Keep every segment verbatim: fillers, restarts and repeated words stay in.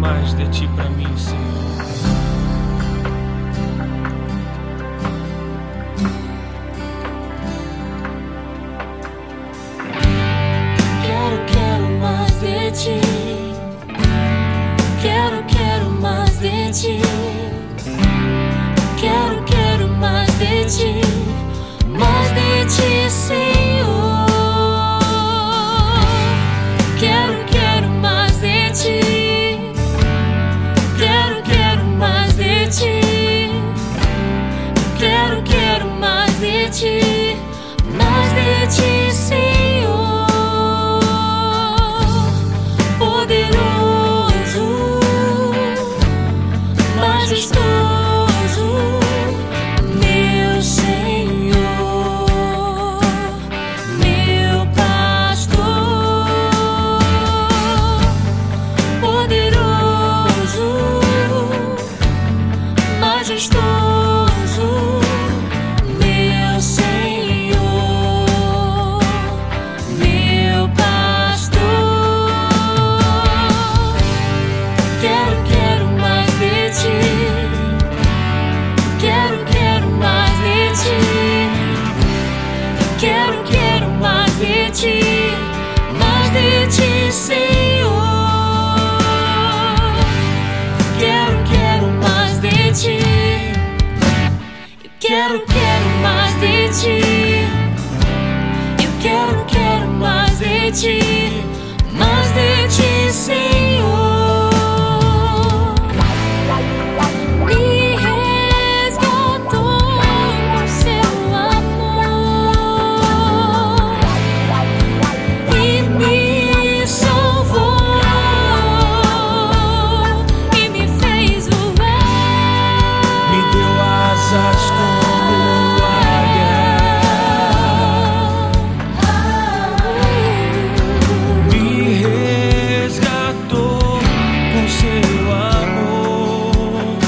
mais de ti pra mim, Senhor. Quero, quero mais de ti. Quero, quero mais de ti. Quero, quero mais de ti. Mais de ti, Senhor. Quero, quero mais de ti. Quero, quero mais de ti. Quero, quero mais de ti. Mais de ti, Senhor. Poderoso, majestoso, meu Senhor, meu pastor. Poderoso, majestoso, meu Senhor, meu pastor. Quero, quero mais de ti. Quero, quero mais de ti. Quero, quero mais de ti. Mais de ti, Senhor. Quero, quero mais de ti. Eu quero, quero mais de ti. Eu quero, quero mais de ti. Mais de ti, Senhor. Me resgatou com seu amor e me salvou e me fez voar. Me deu asas como águia. Me resgatou com seu amor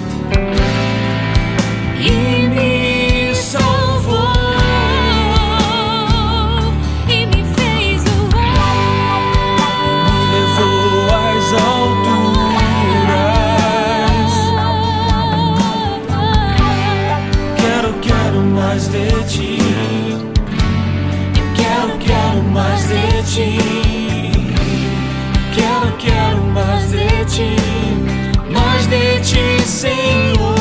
E me salvou e me fez voar. me levou às alturas. Quero, quero mais de ti. Quero, quero mais de ti. Quero, quero mais de ti. Mais de ti, Senhor.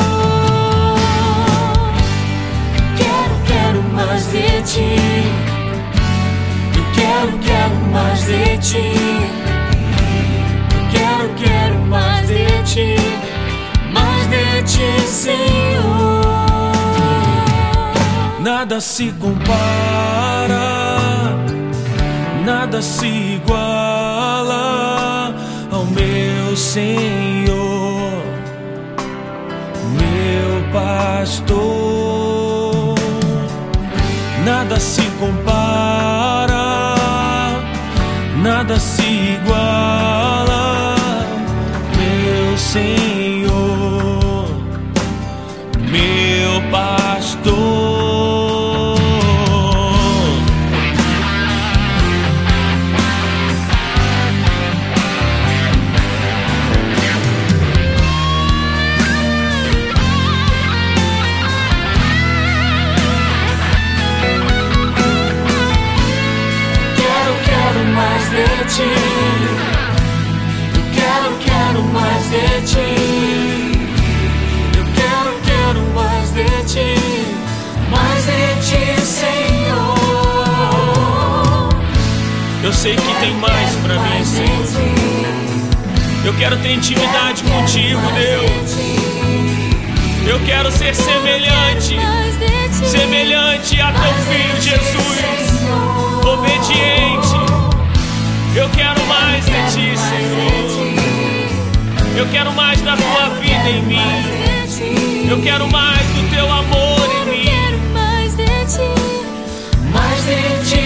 Quero, quero mais de ti. Eu quero, quero mais de ti. Quero, quero mais de ti. Mais de ti, Senhor. Nada se compara, nada se iguala ao meu Senhor, meu pastor. Nada se compara, nada se iguala, meu Senhor, meu pastor. Quero, quero mais de ti. Eu quero, quero mais de ti. Eu quero, quero mais de ti. Mais de ti, Senhor. Eu sei que tem mais pra mim, Senhor. Eu quero ter intimidade contigo, Deus. Eu quero ser semelhante, semelhante a teu Filho Jesus, obediente. Eu quero mais de ti, Senhor. Eu quero mais da tua vida em mim. Eu quero mais do teu amor em mim. Mais de ti. Mais de ti,